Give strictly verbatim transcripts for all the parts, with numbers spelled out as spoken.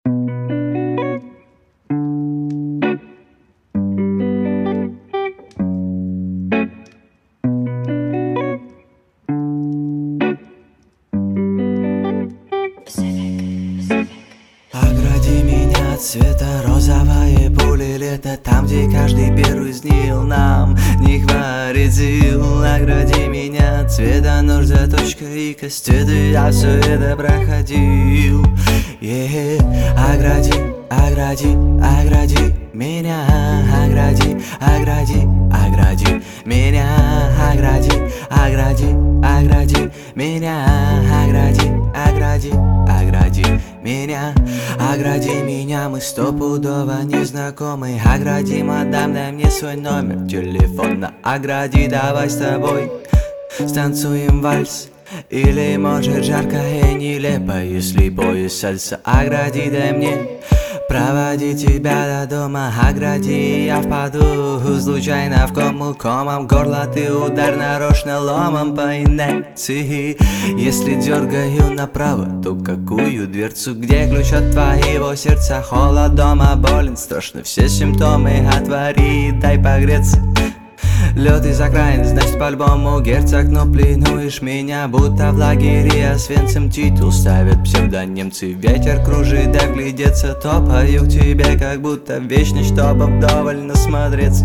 Огради меня от света, розовые пули лета, там, где каждый первый снил нам не хватит сил. Огради меня от цвета нож, заточка и кастеты, я все это проходил. Yeah. Огради, огради, огради меня, огради, огради, огради меня, огради, огради, огради меня, огради, огради, огради меня, огради меня, мы стопудово незнакомы. Огради, мадам, дай мне свой номер телефона. Огради, давай с тобой станцуем вальс. Или может жарко и нелепо, если пояс сальса. Огради, дай мне проводить тебя до дома. Огради, я впаду случайно в кому, комом горло ты ударь нарочно ломом по инерции. Если дергаю направо, то какую дверцу, где ключ от твоего сердца? Холод дома, болен страшно, все симптомы отвори, дай погреться. Лед из окраин, значит по-любому герцог, но пленуешь меня, будто в лагере Освенцим. Титул ставят псевдонемцы, ветер кружит, да глядеться, топаю к тебе, как будто вечность, чтобы вдоволь насмотреться.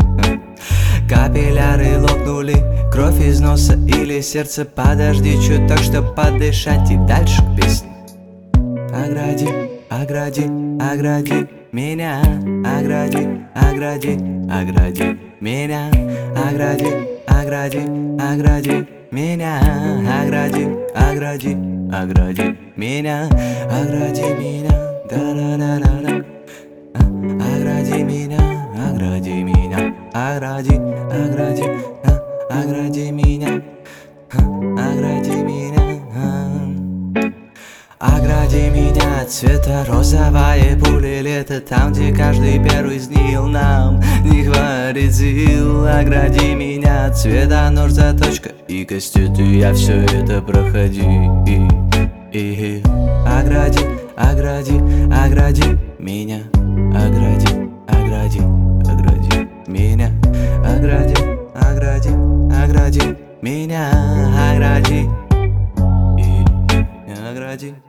Капилляры лопнули, кровь из носа или сердца, подожди чуток, чтоб подышать и дальше к песне. Огради, огради, огради меня, огради, огради, огради меня, огради, огради, огради меня, огради, огради, огради меня, огради меня, да-да-да-да-да. Огради меня, огради меня, огради, огради, огради меня, огради меня. Огради меня от цвета розовые пули лета, там, где каждый первый снил нам не хватит сил. Огради меня от цвета нож, заточка и кастеты, я все это проходил. Огради, огради, огради меня, огради, огради, огради меня, огради, огради, огради меня, огради, огради.